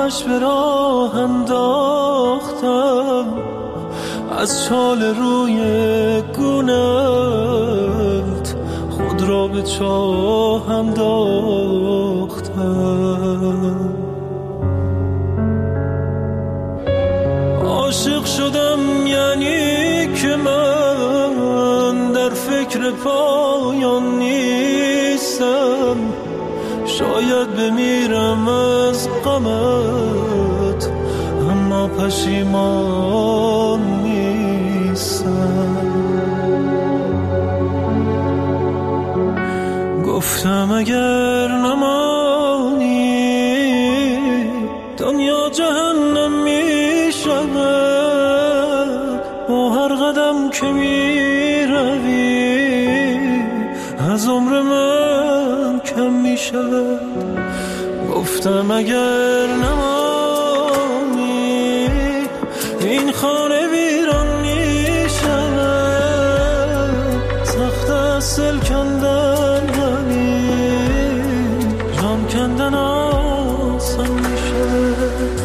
آتش به راه انداختم، از چال روی گونت خود را به چاه انداختم. عاشق شدم یعنی که من در فکر پایان نیستم، شاید بمیرم از غمت اما پشیمان نیستم. گفتم اگر نمانی دنیا جهنم می شود، با هر قدم که می روی از عمر من کم می شود. گفتم اگر نمانی این خانه ویران می شود، سخت است دل کندن ولی جان کندن آسان می شود.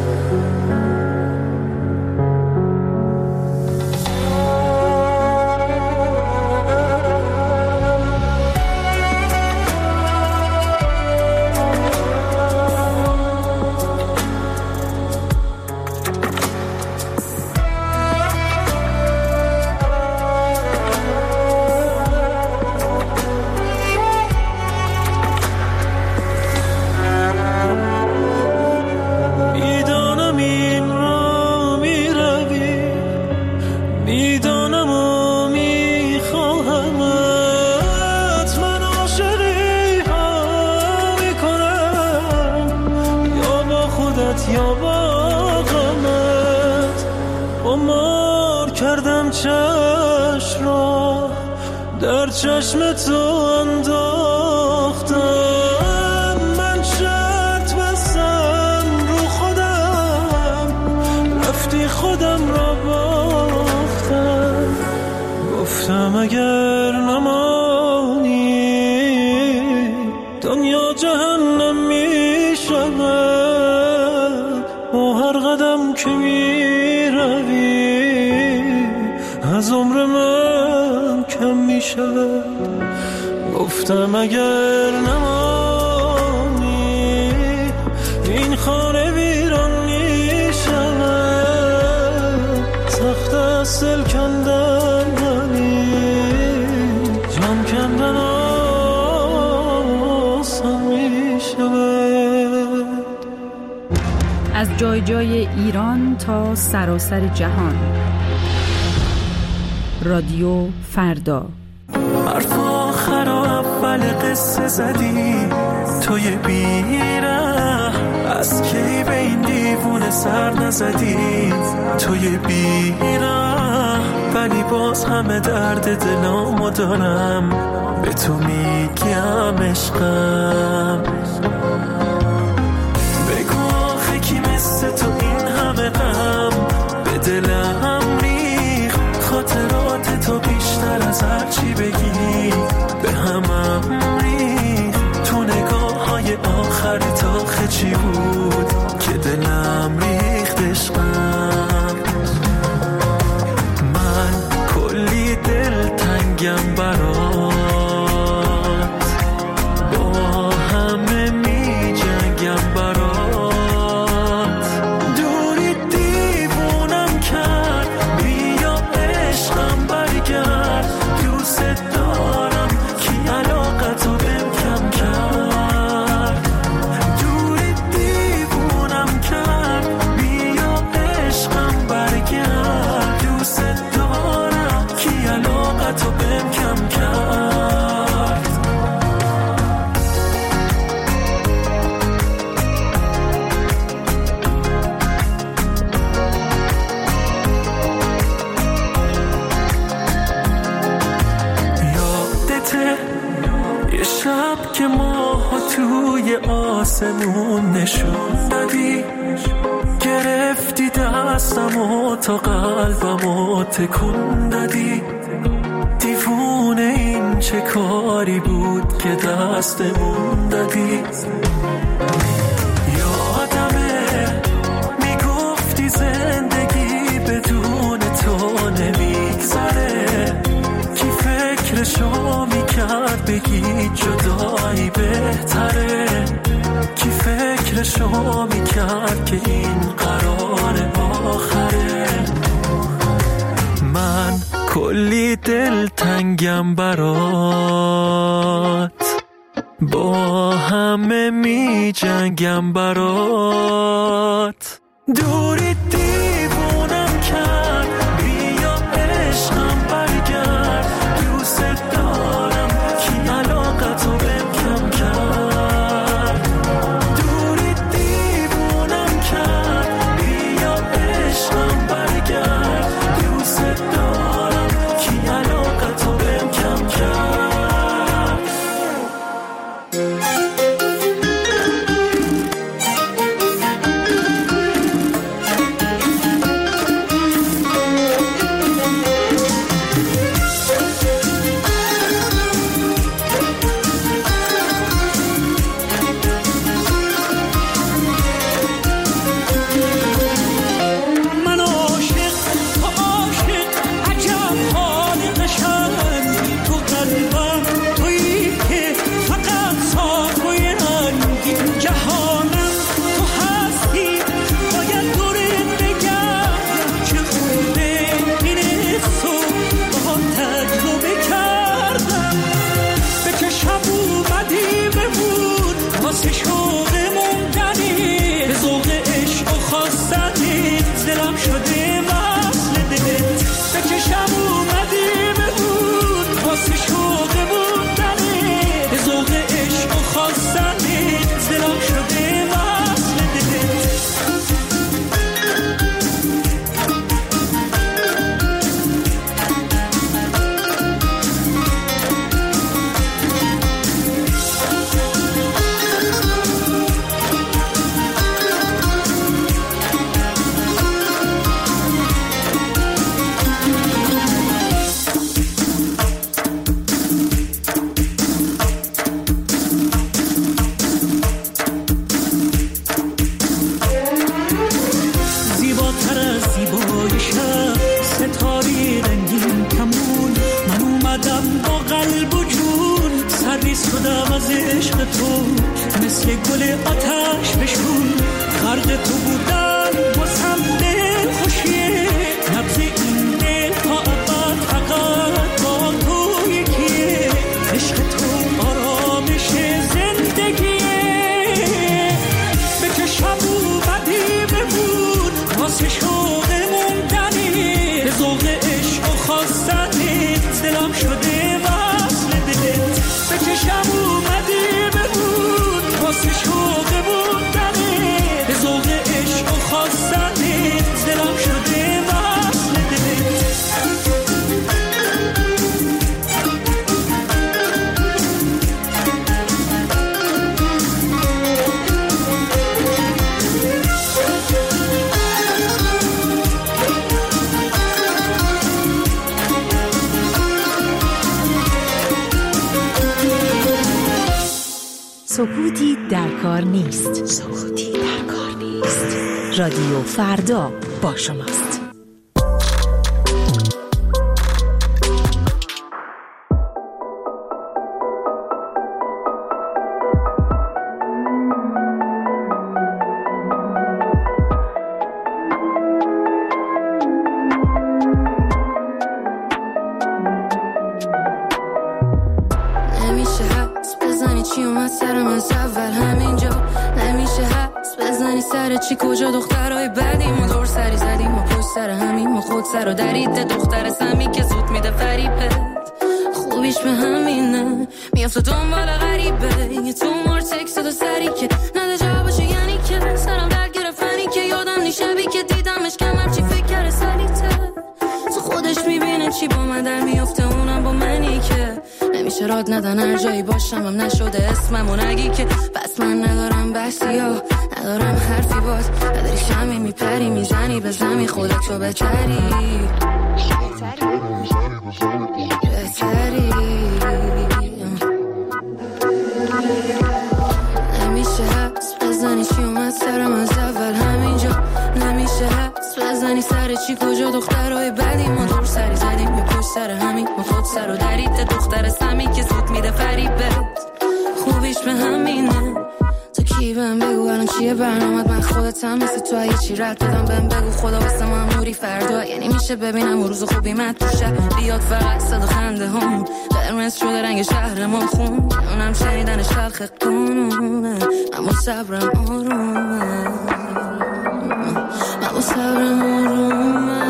یا با غمت عمر کردم چشم را در چشم تو انداختم. من شرط بستم رو خودم، رفتی خودم را باختم. گفتم اگر نمانی دنیا جهنم می شود، با هر قدم که می روی از عمر من کم می شود. گفتم اگر نمانی این خانه ویران می شود، سخت است دل کندن ولی جان کندن آسان می شود. از جای جای ایران تا سراسر جهان، رادیو فردا. حرف آخر و اول قصه زدی توی بیره، از کی به این دیوونه سر نزدی توی بیره، ولی باز همه درد دلامو دارم به تو میگم عشقم. مثل تو این همه غم به دلم ریخ، خاطرات تو بیشتر از هر چی بگی به همم ریخ. تو نگاه های آخر تا چی بود که دلم ریخت عشقم. من کلی دل تنگم برات، با همه می جنگم برات. که ماها توی آسمون نشون دادی، گرفتی دستم و تا قلبم و تکون دادی. دیوونه این چه کاری بود که دستمون دادی. یادمه وقتی زندگی بدون تو نمیگذره. کی فکرشو میکرد بگی جدایی بهتره. کی فکرشو میکرد که این قرار آخره. من کلی دلتنگم برات، با همه می جنگم برات. دوری دیوونم کرد، بیا عشقم برگرد. دوست دارم کی علاقتو بهم کم کرد. دوری دیوونم کرد، بیا عشقم برگرد. دوست دارم کی علاقتو بهم کم کرد. سکوتی در کار نیست. سکوتی در کار نیست. رادیو فردا با شماست. چی کجا دخترای بعدیم و دور سری زدیم و پشت سر همیم و خود سر و دریده دختر سمی که زود میده فریبت خوبیش به همینه میافت دنبال غریبه یه تو مار تکست و سری که نده جوابشو یعنی که سرم درد گرفتنی که یادم نیشبی که دیدمش کمم چی فکر کرده سلیته تو خودش میبینه چی با من در میافته اونم با منی که نمیشه راد ندن هر جایی باشم هم نشده اسمم و نگی که پس من ندارم بحثی ها ندارم حرفی باز نداری شمی میپری میزنی به زمی خودتو بهتری نمیشه حدس بزنی چی اومد سرم از اول همینجا نمیشه حدس بزنی سر چی کجا دخترای بدی ما دور سری زدیم یا پشت سر همین ما خود سر و درید دختر سمی که زود میده فریبت خوبیش به همینه تو کی بهم بگو الان چیه برنامت من خودتم مثل تو اگه چی رد دادم بهم بگو خدا واسه من موری فردا یعنی میشه ببینم روز خوبی من تو شب بیاد فقط صدا خنده هم قرمز شده رنگ شهر ما خون اونم شنیدنش تلخ قانونه اما صبرم آرومه اما صبرم آرومه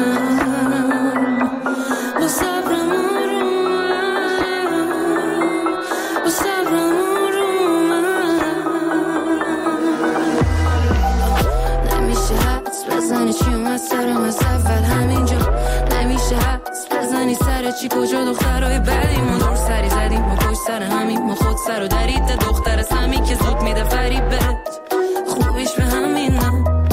با صبرم آرومه با صبرم آرومه نمیشه حدس بزنی چی اومد سرم از اول همینجا نمیشه حدس بزنی سر چی کجا دخترای بدی ما دور سری زدیم ما پشت سر همین ما خود سر و درید دختر سمی که زود میده فریبت خوبیش به همینه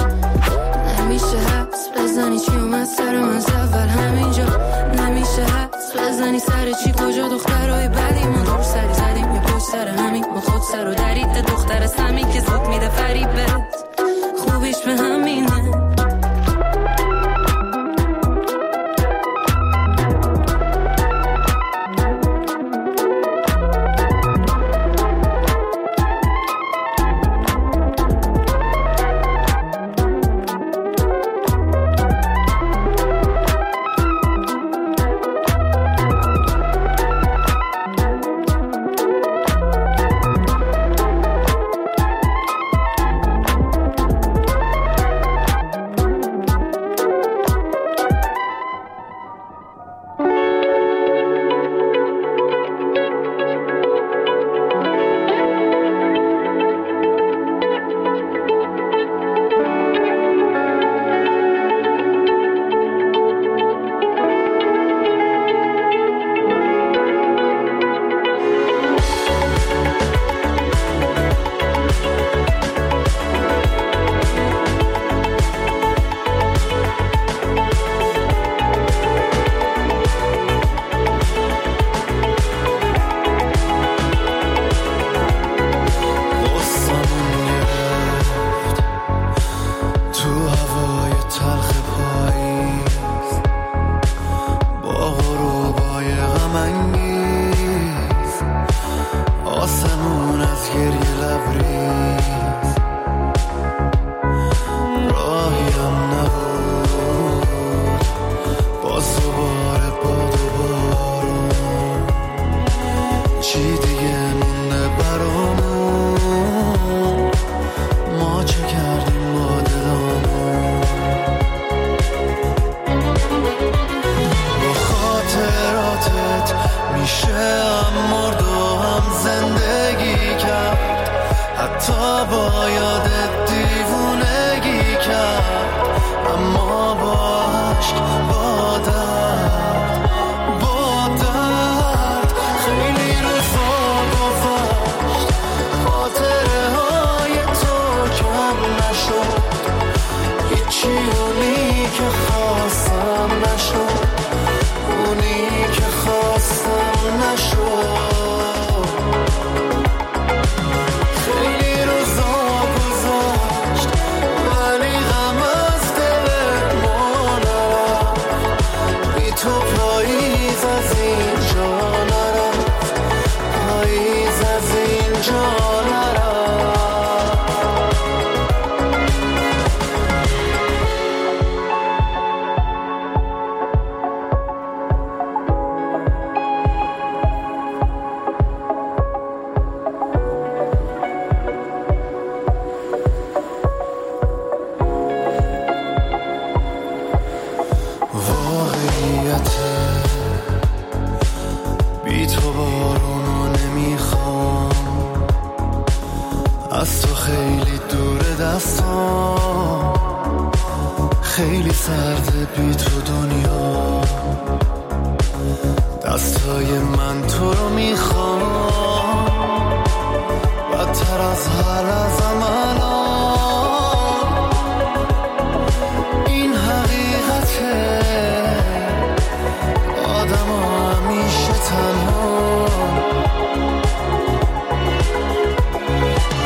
نمیشه حدس بزنی چی اومد سرم از اول همینجا نمیشه حدس بزنی سر چی کجا دخترای بدی ما دور سری زدیم یا پشت سر همین ما خود سر و درید دختر سمی که زود میده فریبت خوبیش به همینه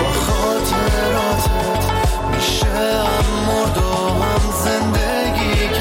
خاطراتت میشه هم مرد و هم زندگی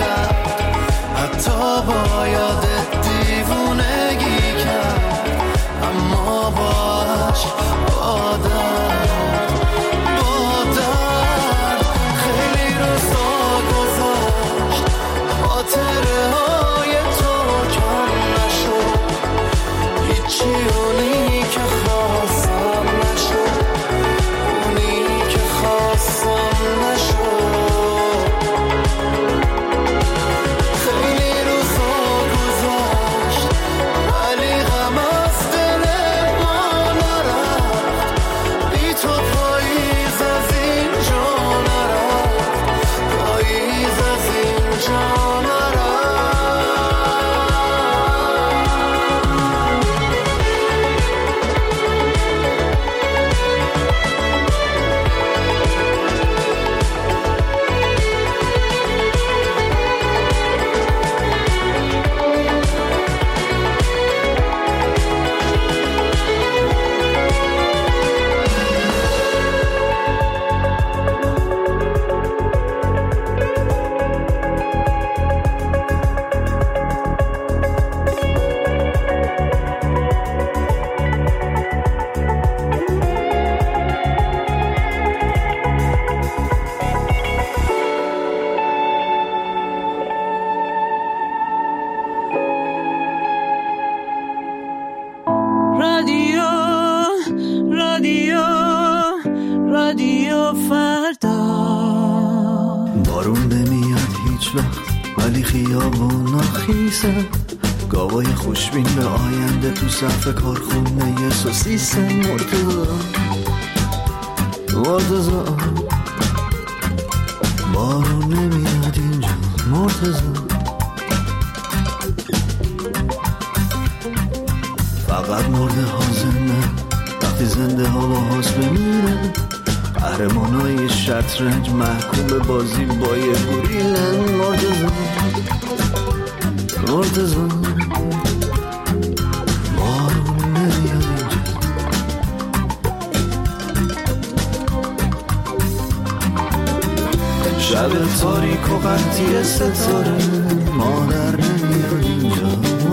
خیابونا خیسن، گاوای خوشبین به آینده تو صف کارخونه سوسیسن. مرتضی بارون نمیاد اینجا. مرتضی فقط مرده ها زنده، وقتی زنده ها با هاست بمیرن. قهرمانای شطرنج محکوم به بازی با یه گوریلن. مرتضی بارون نمیاد اینجا. شب تاریک و قطعی ستاره، مادر نمیاد اینجا.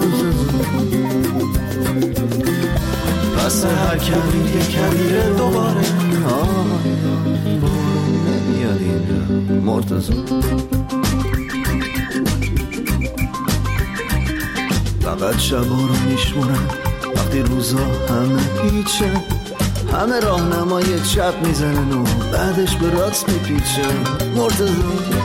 پس هر کبیر یه کبیره دوباره، بارون نمیاد اینجا. مرتضی فقط شبا رو میشمونن، وقتی روزا همه هیچن. همه راهنمای چپ میزنن و بعدش به راست میپیچن. مرتضی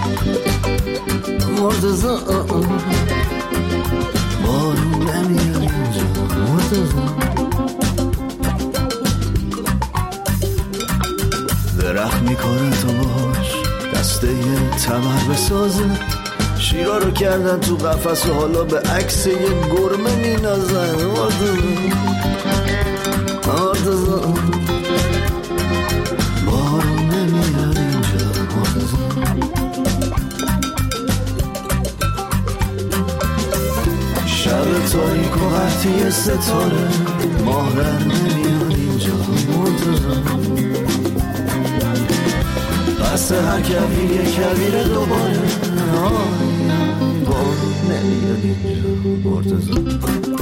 بارون نمیاد اینجا. مرتضی درخت میکنه تو باش دسته تمر بسازه. شیرا رو کردن تو قفس و حالا به عکس یه گرمه مینازن. مرتضی بارون نمیاد اینجا. مرتضی شب تاریک و قطعی ستاره، مادر نمیاد اینجا. مرتضی پس هر کبیر یه کبیر دوباره، بارون نمیاد اینجا. مرتضی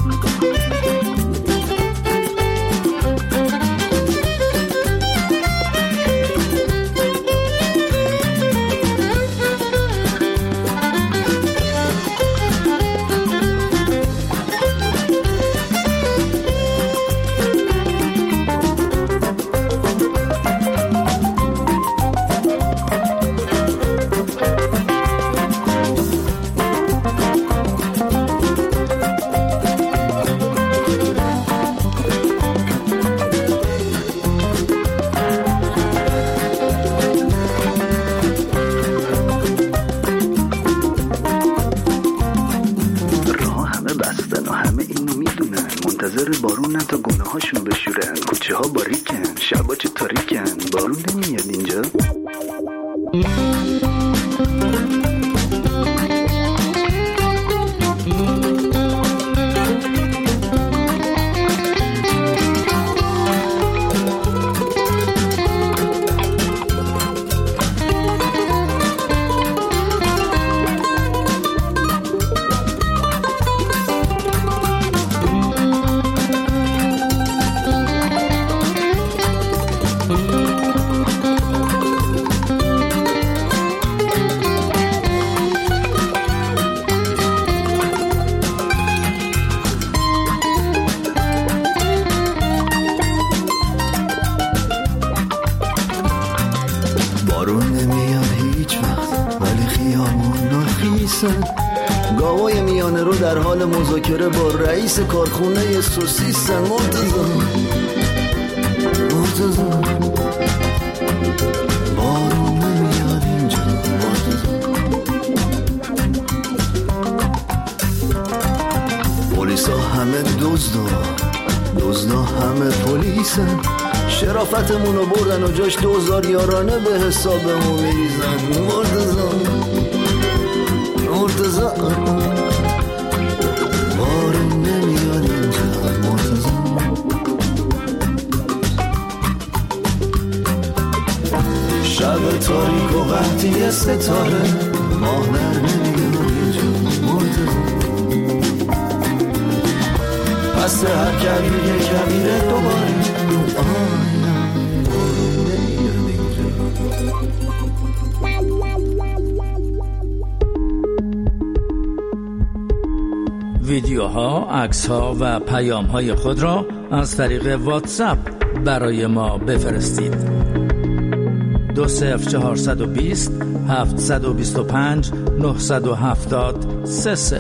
بارون تا گونه هاشون بشورن. کوچه ها باریکن، شبا چه تاریکن. بارون نمیاد اینجا. گاوای میانه رو در حال مذاکره با رئیس کارخونه سوسیسن. مرتضی بارون نمیاد اینجا. پلیسا همه دزدا همه پلیسن. شرافتمونو بردن و جاش 2000 یارانه به حسابمون میریزن. مرتضی بارون نمیاد اینجا. مرتضی شب تاریک و قطعی ستاره، مادر نمیاد اینجا. مرتضی پس هر کبیر یه کبیره دوباره، بارون نمیاد اینجا. ویدیوها، عکس‌ها و پیام‌های خود را از طریق واتساپ برای ما بفرستید. 20420 725 970 30.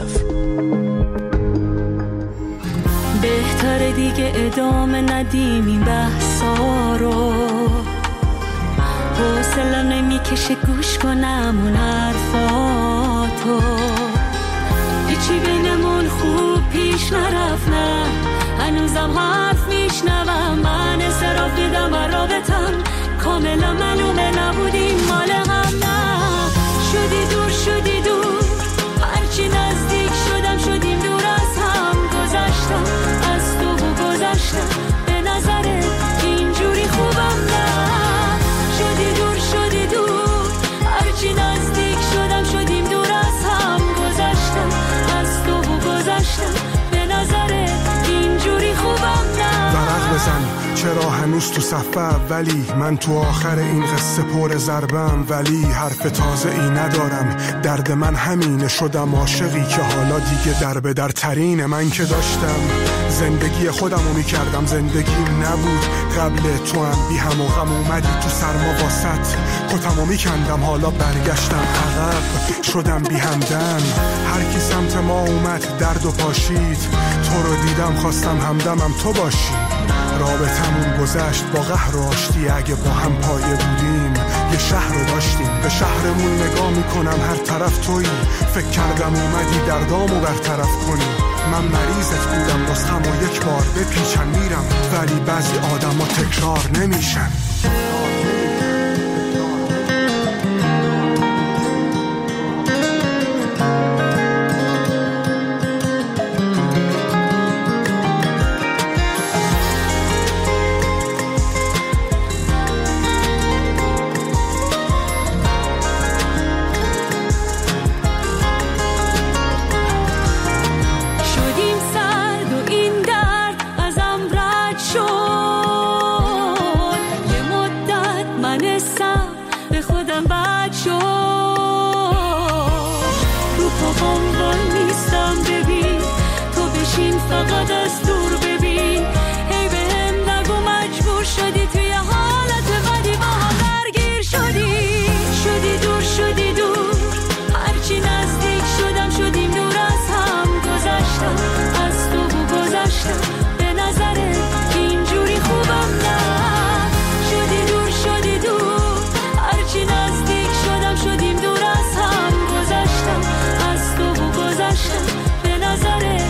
بهتره دیگه ادامه ندیم این بحثا رو، حوصله نمیکشه گوش کنم اون حرفاتو، هیچی بینمون خوب پیش نرفت، نه هنوزم حرف میشنوم، من انصراف دیدم و رابطم کاملا معلومه نبودیم مال هم، نه شدی دور شدی دور، هرچی نزدیک شدم شدیم دور از هم، گذشتم از تو و گذشتم به نظرت اینجوری خوبم، نه شدی دور شدی دور، هرچی نزدیک شدم شدیم دور از هم، گذشتم از تو و گذشتم به نظرت اینجوری خوبم، نه ورق بزن چرا هنوز تو صفحه اولی، من تو آخر این قصه پر ضربم، ولی حرف تازه ای ندارم، درد من همینه، شدم عاشقی که حالا دیگه در به در ترینه، من که داشتم زندگی خودمو میکردم، زندگیم نبود قبل تو هم، بی هم و غم اومدی تو سرما واسط کتمو میکندم، حالا برگشتم عقب شدم بی همدم، هر کی سمت ما اومد درد و پاشید، تو رو دیدم خواستم همدمم تو باشی، رابطمون گذشت با قهر و آشتی، اگه با هم پایه بودیم یه شهر رو داشتیم، به شهرمون نگاه میکنم هر طرف تویی، فکر کردم اومدی دردامو برطرف کنی، من مریضت بودم نسخمو یک بار بپیچن میرم، ولی بعضی آدم ها تکرار نمیشن. فقط از دور ببین، هی به هم نگو مجبور شدی توی حالت بدی با هم درگیر شدی، شدی دور شدی دور، هرچی نزدیک شدم شدیم دور از هم، گذشتم از تو و گذشتم به نظرت اینجوری خوبم، نه شدی دور شدی دور، هرچی نزدیک شدم شدیم دور از هم، گذشتم از تو و گذشتم به نظرت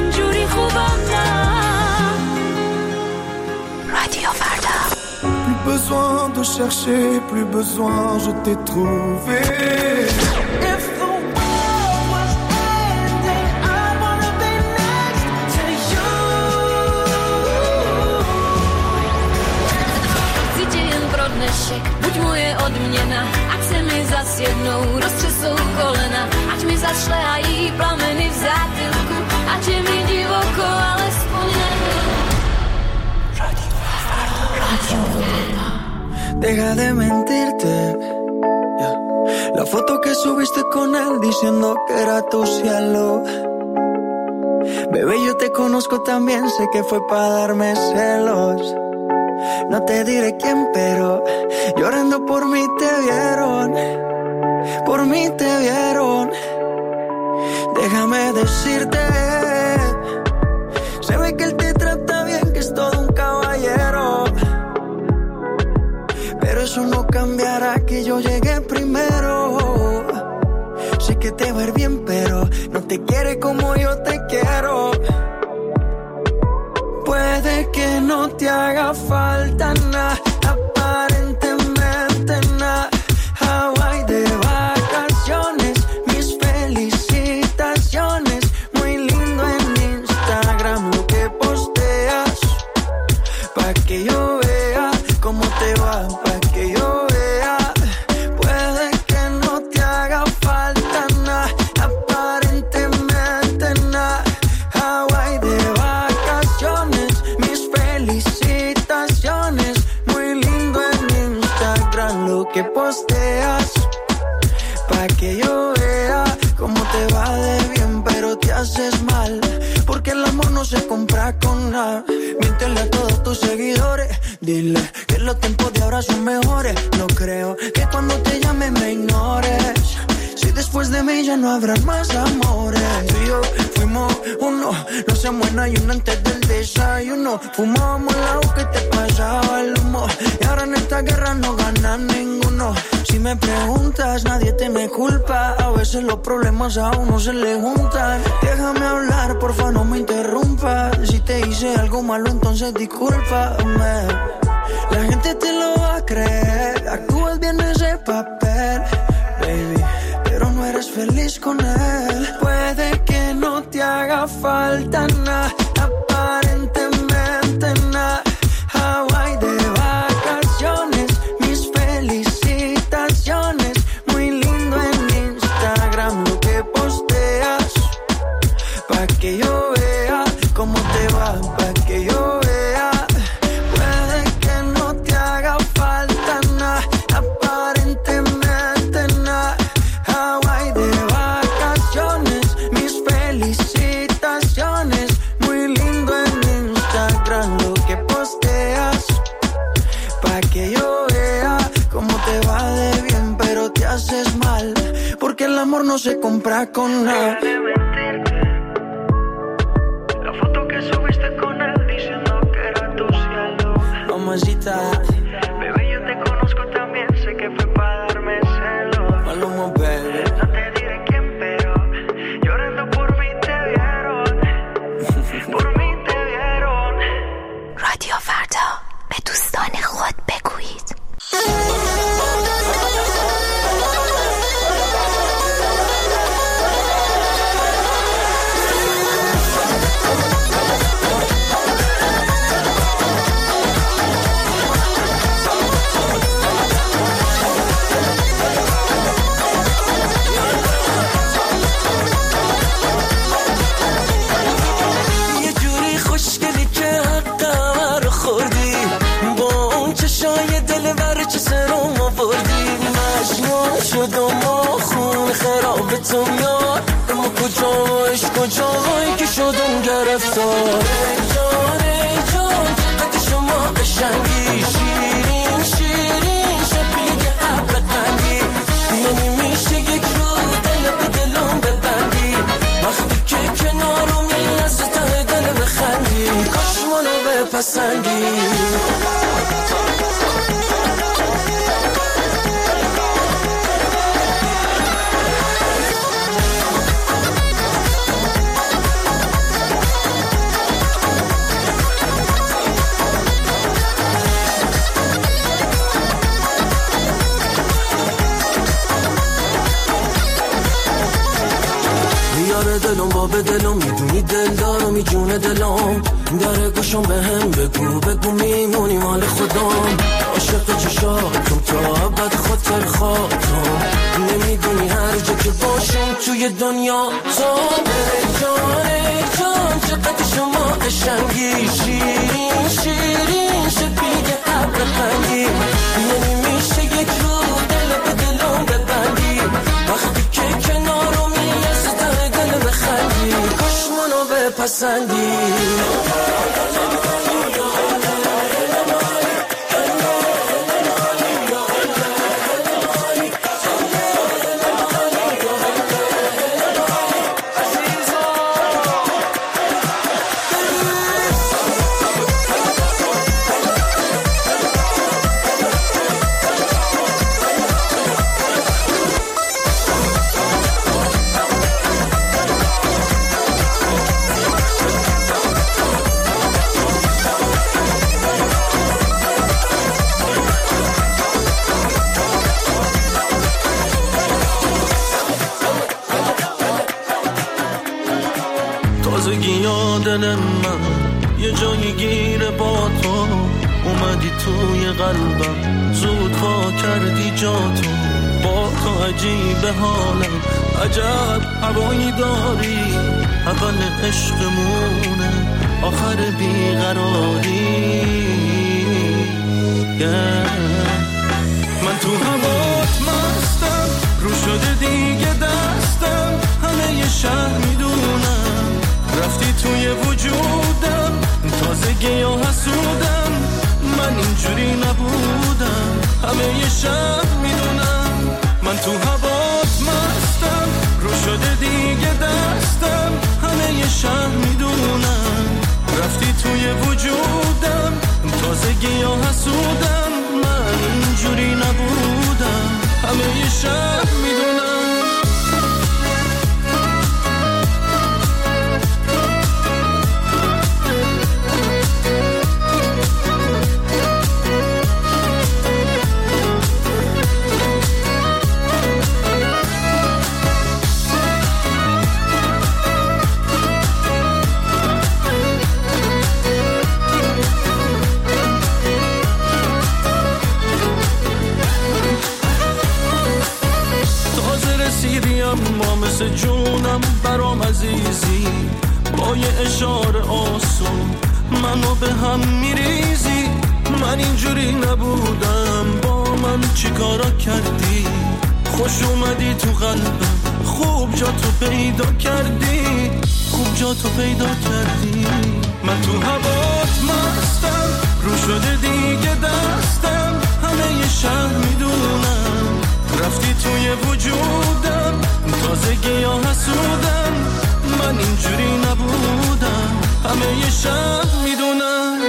رادیو فردا. Plus besoin de chercher, plus besoin, je t'ai trouvé. If the world was ending, I wanna be next to you. Cítim brodne šek, buď moje odměna, ať se mi zas jednou roztřesou kolena, ať mi zašlehají plameny v zátylku, ať je mi divoko, alespoň Deja de mentirte, yeah. La foto que subiste con él diciendo que era tu cielo. Bebé, yo te conozco también, sé que fue para darme celos. No te diré quién, pero llorando por mí te vieron. Por mí te vieron. Déjame decirte, se ve que él te trata bien, que es todo un caballero. Pero eso no cambiará que yo llegué primero. Sé que te va a ir bien, pero no te quiere como yo te quiero. Puede que no te haga falta nada, aparentemente nada. Hawaii de vacaciones, mis felicitaciones. Muy lindo en Instagram lo que posteas, pa' que yo vea cómo te va. se compra con nada. Miéntele a todos tus seguidores. Dile que los tiempos de ahora son mejores. No creo que cuando te llame me ignores. Si después de mí ya no habrá más amores. Tú y yo fuimos uno, no se muera y uno antes del desayuno. Fumábamos el agua que te pasaba el humo. Y ahora en esta guerra no gana ninguno. Si me preguntas, nadie tiene culpa. A veces los problemas a uno se le juntan. Déjame hablar, porfa, no me interrumpas. Si te hice algo malo, entonces discúlpame. La gente te lo va a creer. Actúas bien ese papel, baby, pero no eres feliz con él. Puede que no te haga falta nada, aparentemente nada. Hawaii de vacaciones, mis felicitaciones. Muy lindo en Instagram lo que posteas, pa' que yo vea cómo te va, pa' que yo vea. Puede que no te haga falta nada, aparentemente nada. Hawaii de vacaciones, mis felicitaciones. Muy lindo en Instagram lo que posteas, pa' que yo vea cómo te va de bien, pero te haces mal, porque el amor no se compra con nada. La foto que subiste con él diciendo que era tu cielo. Mamacita, bebé, yo te conozco también, sé que fue para darme celos. Maluma, baby. No te diré quién, pero llorando por mí te vieron. Por mí te vieron. رادیو فردا، به دوستان خود بگویید. یه جوری خوشگلی که حقم رو خوردی، با اون چشای دلبر چه سرم آوردی. مجنون شدم و خون خراب تو میاد، اما کجاش کجایی که شدم گرفتار. ای جان ای جان چقدر شما قشنگی، شیرین شیرین شبیه ابر قندی. یعنی میشه یک رو دل به دلم ببندی، وقتی که کنارمی از ته دل بخندی. کاش منو بپسندی. بیاره دلم با به دلم، میدونی دل دارم می جون دلم. داره گوشم به هم بگو بگو میمونی مال خودم. عاشق چشاتم تا ابد خاطر خاطرم، نمیدونی هر جا که باشم توی دنیا تو. ای جان ای جان چقدر شما قشنگی، شیرین شیرین شبیه ابر قندی. یعنی میشه یک رو دل به دلم ببندی، وقتی که کنارمی از ته دل بخندی. کاش منو بپسندی. دل من یه جایی گیره با تو، اومدی توی قلبم زود وا کردی جاتو. با تو عجیب حالم، عجب هوایی داری. اول عشقمونه آخر بیقراری. من تو هوات مستم، رو شده دیگه دستم. همه یه شهر میدونم رفتی توی وجود همه شب میدونم من تو هوات مستم، رو شده دیگه دستم، همه شب میدونم رفتی توی وجودم، تازگی ها حسودم، من اینجوری نبودم، همه شب میدونم. ما مثل جونم برام عزیزی، با یه اشاره آسون منو به هم میریزی، من اینجوری نبودم، با من چی کارا کردی، خوش اومدی تو قلبم، خوب جا تو پیدا کردی، خوب جا تو پیدا کردی، من تو هوات مستم، رو شده دیگه دستم، همه یه شهر میدونم رفتی توی وجودم، تازگی ها حسودم، من اینجوری نبودم، همه یه شب میدونم.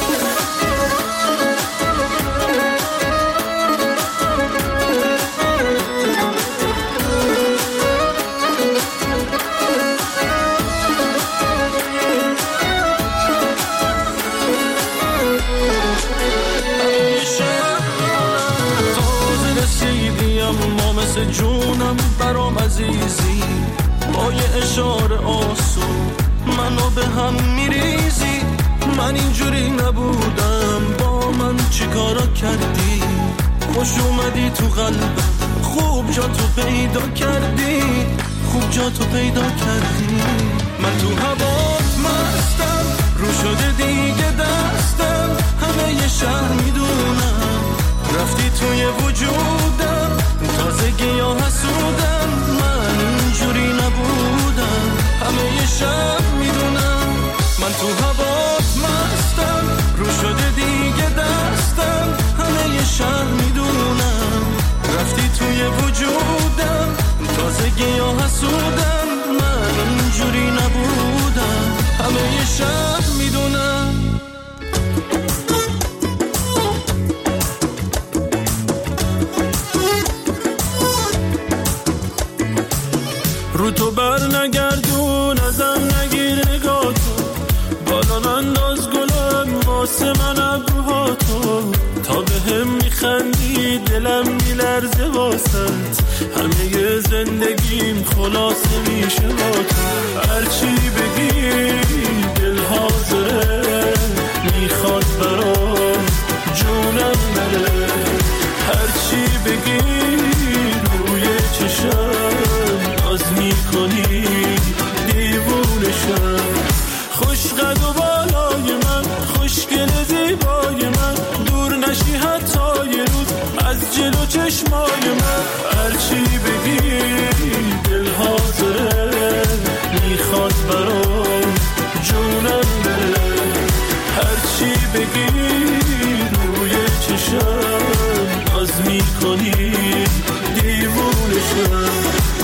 مثل جونم برام عزیزی، با یه اشاره آسون منو به هم میریزی، من اینجوری نبودم، با من چی کارا کردی، خوش اومدی تو قلبم، خوب جا تو پیدا کردی، خوب جا تو پیدا کردی، من تو هوات مستم، رو شده دیگه دستم، همه یه شهر میدونم رفتی توی وجودم، تازگی ها حسودم، من اینجوری نبودم، همه یه شب میدونم، من تو هوات مستم، رو شده دیگه دستم، همه یه شب میدونم رفتی توی وجودم، تازگی ها حسودم، من اینجوری نبودم، همه یه شب میدونم. رو تو بر نگردون ازم نگیر نگاتو، بالا انداز گلم واسه من ابروهاتو، تا به هم میخندی دلم میلرزه واسط، همه زندگیم خلاصه میشه با تو، هرچی بگی دل حاضره، میخواد برام جونم بره، هرچی بگی روی چشم ناز میکنی دیوونشم، خوش قد و بالای من، خوشگل زیبای من، دور نشی حتی یه روز از جلو چشمای من، هرچی بگی دل حاضره، میخواد برام جونم بره، هرچی بگی روی چشم ناز میکنی دیوونشم.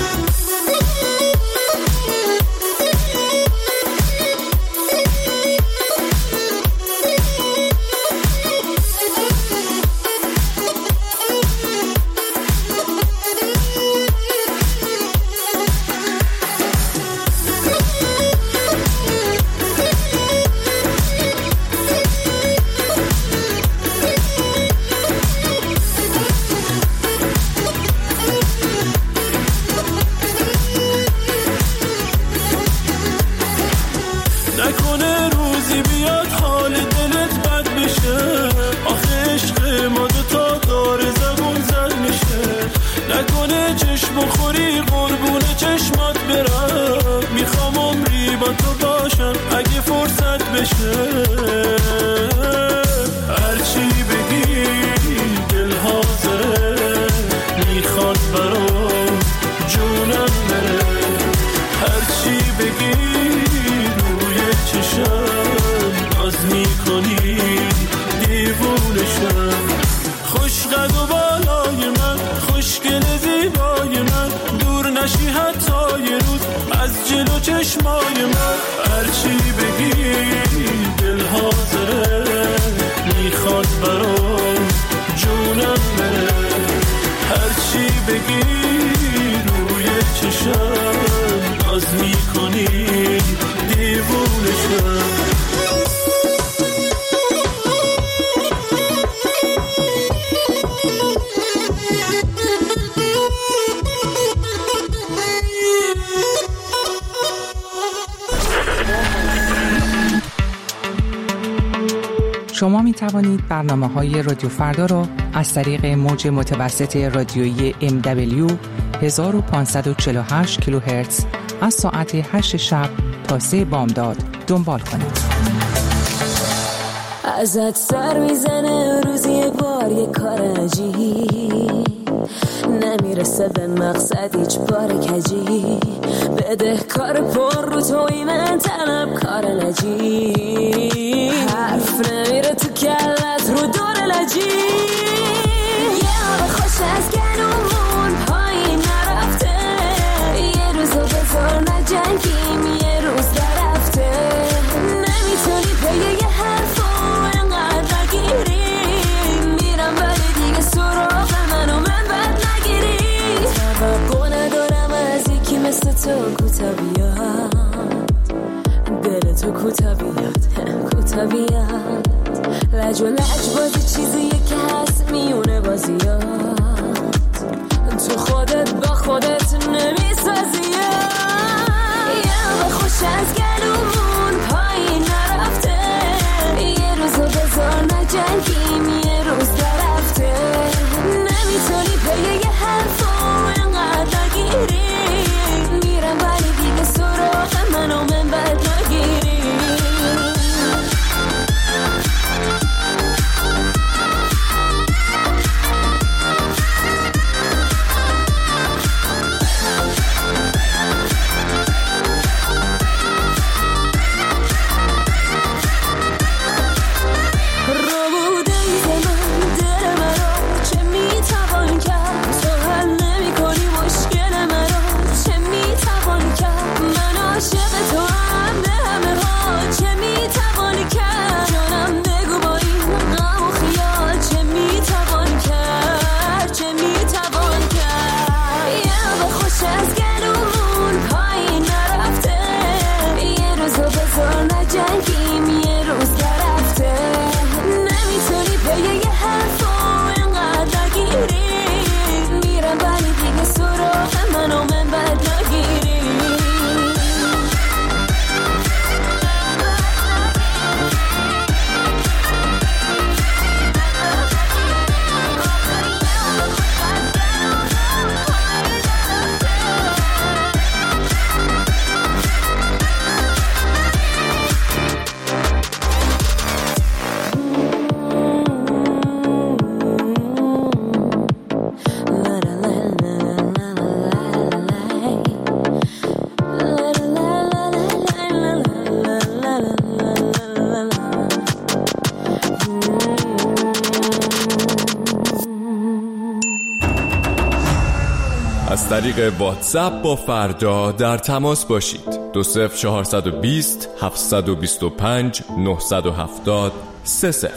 هرچی بگی دل حاضره، میخواد برام جونم بره، هرچی بگی روی چشم ناز میکنی دیوونشم، خوش قد و بالا چشمای من، هرچی بگی دل حاضره، میخواد برام جونم بره، هرچی بگی روی چشم ناز میکنی دیوونه شم. شما می توانید برنامه‌های رادیو فردا را از طریق موج متوسط رادیویی MW 1548 کیلوهرتز از ساعت 8 شب تا 3 بامداد دنبال کنید. ازت سر میزنه روزی بار یه کار عجیب، نمیرسه به مقصد هیچ بار کجی، بده کار پر رو توی من طلب کار نجی، حرف نمیره تو کلت رو دور لجی، یه آب خوش از گلومون پایین نرفته، یه روزو بذار نجنگیم یه روز درفته، نمیتونی پیه یه حرفو انقدر نگیری، میرم ولی دیگه سراغ منو من بد نگیری، توقع ندارم از یکی مثل تو کوتا بیاد، دل تو کوتا بیاد کوتا بیاد، لج و لج بازی چیزیه که هست میونه بازیات، تو خودت با خودت نمیسازی، یه آب خوش از گلومون پایین نرفته، یه روزو بذار نجنگیم یه روز درفته، نمیتونی پیه یه حرفو انقدر نگیری، میرم ولی دیگه سراغ منو من بد نگیری. از طریق واتساپ با فردا در تماس باشید. 20420 725 970 30.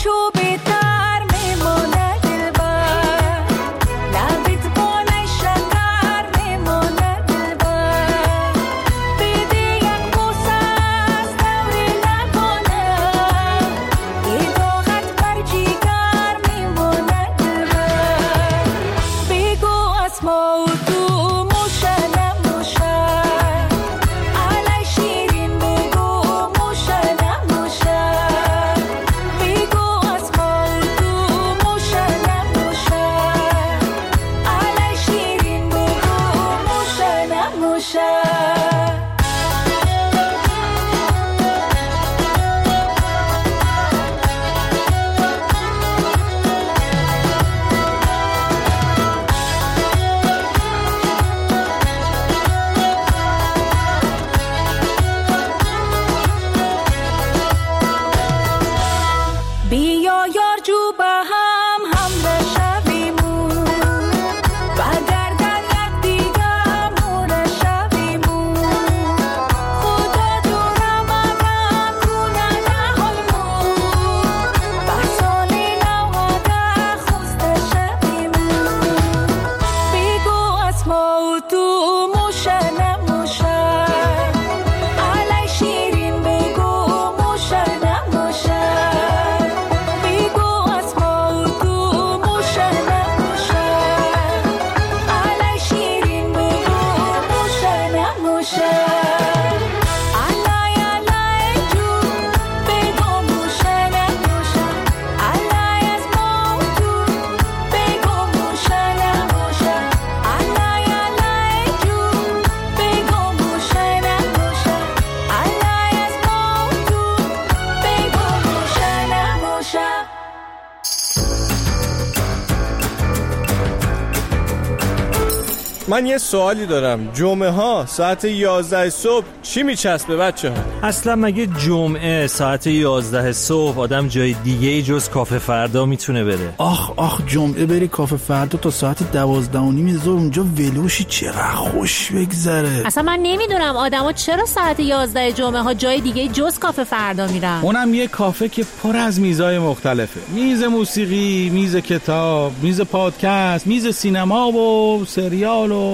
من یه سوالی دارم. جمعه ها ساعت 11 صبح چی میچسبه بچه ها؟ اصلا مگه جمعه ساعت 11 صبح آدم جای دیگه جز کافه فردا میتونه بره؟ آخ جمعه بری کافه فردا تا ساعت 12:30 ظهر اونجا ولوشی چقدر خوش بگذره. اصلا من نمیدونم آدما چرا ساعت 11 جمعه ها جای دیگه جز کافه فردا میرن. اونم یه کافه که پر از میزای مختلفه. میز موسیقی، میز کتاب، میز پادکست، میز سینما و سریال و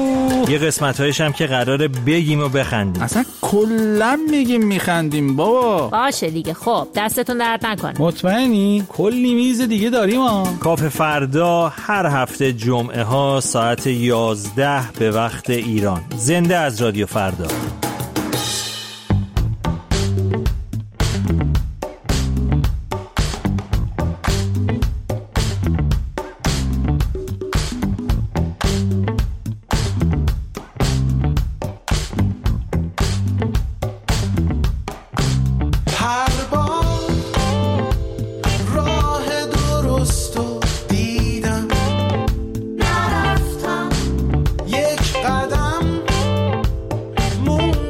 یه قسمت‌هایش هم که قراره بگیم و بخندیم. اصلا کلا میگیم میخندیم بابا. باشه دیگه. خب دستتون درد نکنه. مطمئنی؟ کلی میز دیگه داریم ها. کافه فردا هر هفته جمعه ها ساعت 11 به وقت ایران. زنده از رادیو فردا. moon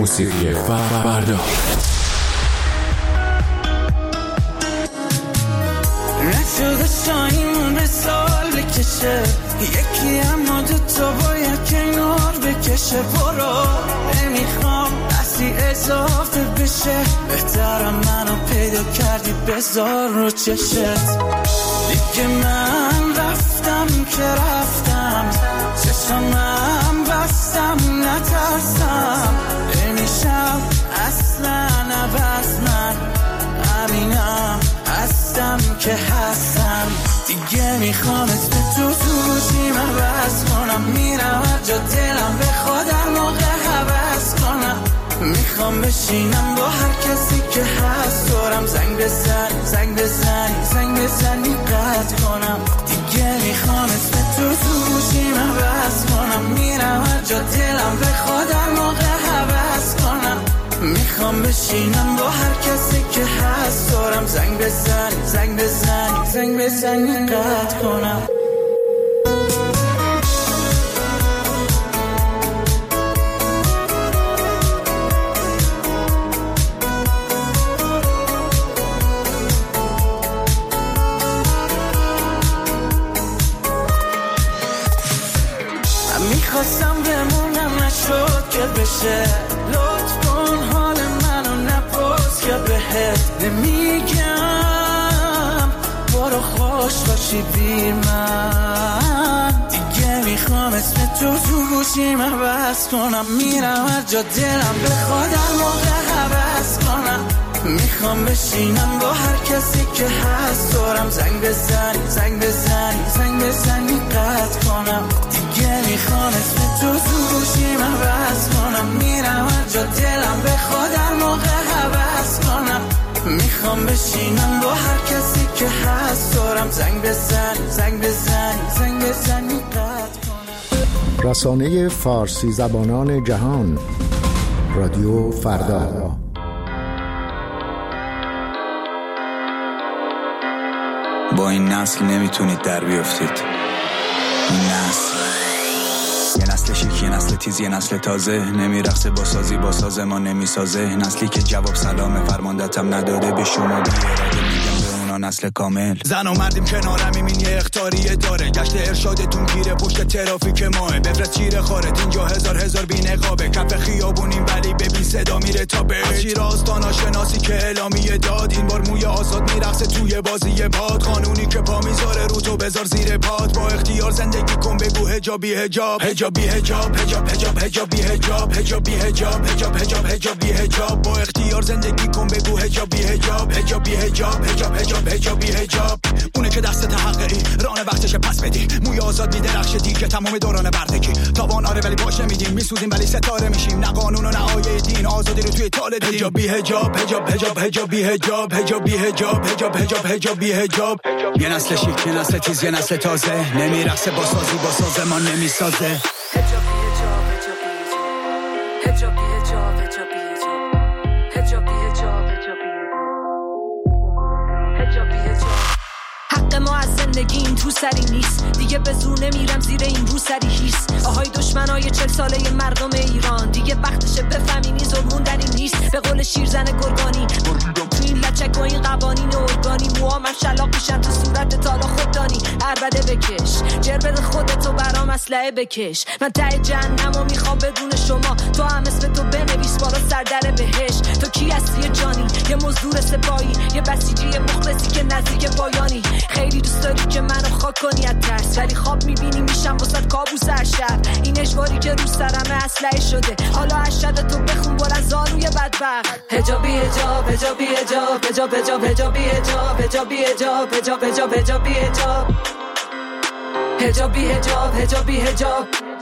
موسیقی فردا. نشده شاهیمون به سال بکشه یکی اما دوتا باید کنار بکشه برو نمیخوام اصلی اضافه بشه بهترم منو پیدا کردی بذار رو چشت دیگه من رفتم که رفتم چشمم بستم نترسم نمیشم اصلا عوض من همینم هستم که هستم دیگه میخوام اسم تو گوشیم عوض کنم میرم هر جا دلم بخواد هر موقع حوض کنم میخوام بشینم با هر کسی که هست دورم زنگ بزنی قطع کنم دیگه میخوام اسم تو گوشیم عوض کنم میرم هر جا دلم بخواد هر موقع حوض کنم میخوام بشینم با هر کسی که هست دورم زنگ بزنی قطع کنم میخواستم بمونم نشد که بشه لطف کن حال منو نپرس که بهت نمیگم برو خوش باشی بی من دیگه میخوام اسم تو گوشیم عوض کنم میرم هر جا دلم بخواد هر موقع حوض کنم میخوام بشینم با هر کسی که هست دورم زنگ بزنی قطع کنم دیگه میخوام اسم تو گوشیم عوض کنم میرم هر جا دلم بخواد هر موقع حوض کنم میخوام بشینم با هر کسی که هست دورم زنگ بزنی قطع کنم. رسانه فارسی زبانان جهان رادیو فردا. با این نسل نمیتونید در بیافتید. این نسل یه نسل شیک، یه نسل تیز، یه نسل تازه، نمیرقصه با سازی با ساز ما نمیسازه، نسلی که جواب سلام فرماندتم نداده به شما بی اراده میگم به اونا نسل کامل. زن و مردیم کنارم این یه اختاریه داره، گشت ارشادتون گیره پشت ترافیک ماه، بفرست چیره خارت اینجا هزار بی نقابه، کف خیابونیم ولی ببین صدا میره تا به چی راستانا شناسی که اعلامیه داد، این بار موی آزاد میرقصه توی بازی باد، قانونی که پا میذاره رو تو بذار زیر پات، با اختیار زندگی کن بگو حجابی حجاب با اختیار زندگی کن بگو حجابی حجاب اونه که دستت حقی ران وقتش پس بدی، موی آزاد میدرخشه دیگه تمام دوران بردگی، تاوان آره ولی باشه میدیم میسوزیم ولی ستاره میشیم، نه قانون و نه آیه دین، آزادی رو توی تاله دیدیم. حجابی حجاب یه نسل شیک، یه نسل تیز، یه نسل تازه، نمیرقصه با سازی با سازمان نمیسازه. حق ما از زندگی این تو سری نیست، دیگه به زور نمیرم زیر این رو سری هیست، آهای دشمنای 40 ساله مردم ایران، دیگه وقتشه بفهمینی ظلمون در این نیست، به قول شیرزن گرگانی تو این لچک و این قوانین ارگانی، موامم شلاق میشن تو صورت تالا خوددانی، عربده بکش جر بده خودتو برام اسلحه بکش، من ته جهنمو میخوام بدون شما، تو هم اسم تو بنویس بالا سر در بهش، تو کی هستی جانی؟ یه مزدور سپاهی، یه بسیجی مخلصی که نزدیک پایانی، خیلی دوست داری که منو خاک کنی از ترس، ولی خواب میبینی میشم واسه کابوس هر شب، این اجباری که رو سرم اسلحه شده، حالا اشهد تو بخون بلند زانوی بدبخت. حجابی حجاب حجابی حجاب حجاب حجاب حجابی حجاب حجابی حجاب حجاب حجاب حجابی حجاب حجابی حجاب حجابی حجاب